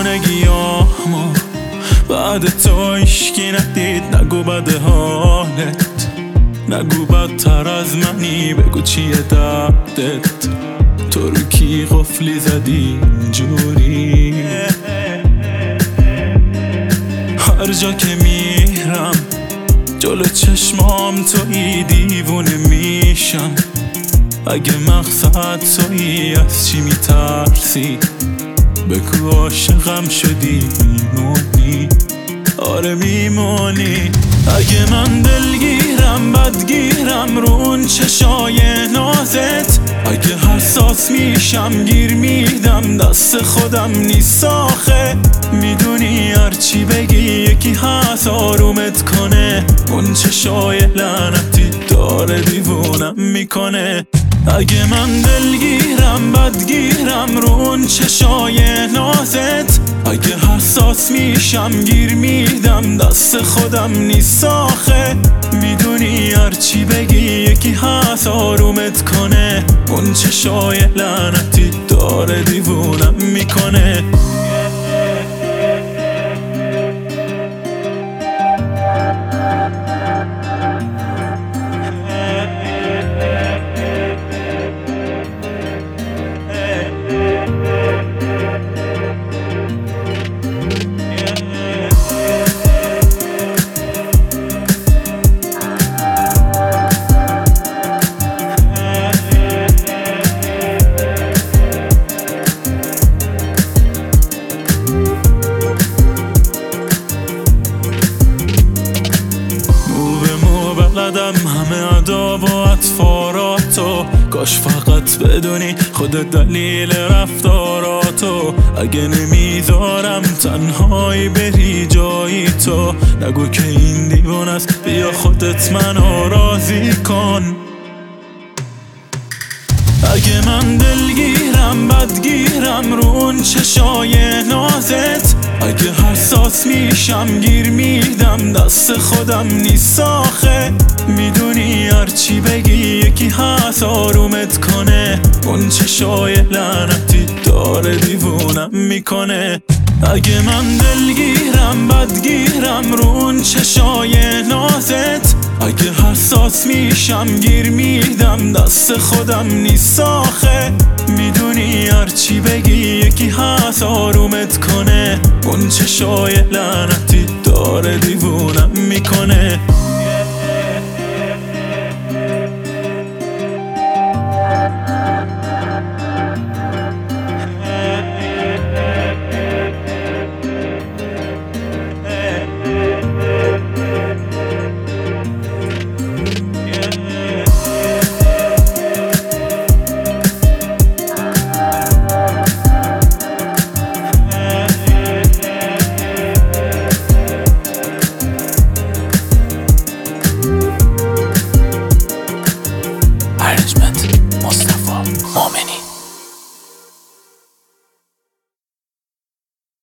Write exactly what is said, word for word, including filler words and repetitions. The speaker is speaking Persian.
دیوونگیامو بعد تو هیشکی ندید. نگو بده حالت، نگو بدتر از منی، بگو چیه دردت. تو رو کی قفلی زدی اینجوری؟ هر جا که میرم جلو چشمام تویی، دیوونه میشم. اگه مقصد تویی از چی میترسی؟ بگو عاشقم شدی میمونی. آره میمونی. اگه من دلگیرم بدگیرم رو اون چشای نازت، اگه حساس میشم گیر میدم دست خودم نیست آخه. میدونی هرچی بگی یکی هست آرومت کنه، اون چشای لعنتی داره دیوونم میکنه. اگه من دلگیرم بدگیرم رو اون چشای نازت، اگه حساس میشم گیر میدم دست خودم نیست آخه. میدونی هرچی بگی یکی هست آرومت کنه، اون چشای لعنتی داره دیوونم میکنه. بلدم همه ادا و اطفاراتو، کاش فقط بدونی خودت دلیل رفتاراتو. اگه نمیذارم تنهایی بری جایی تو، نگو که این دیوان است، بیا خودت منو راضی کن. اگه من دلگیرم بدگیرم رو اون چشای نازت، اگه حساس میشم گیر میدم دست خودم نیست آخه. میدونی هرچی بگی یکی هست آرومت کنه، اون چشای لعنتی داره دیوونم میکنه. اگه من دلگیرم بدگیرم رو اون چشای نازت، اگه حساس میشم گیر میدم دست خودم نیست آخه. میدونی هرچی بگی یکی هست آرومت کنه، اون چشای لعنتی داره دیوونم میکنه.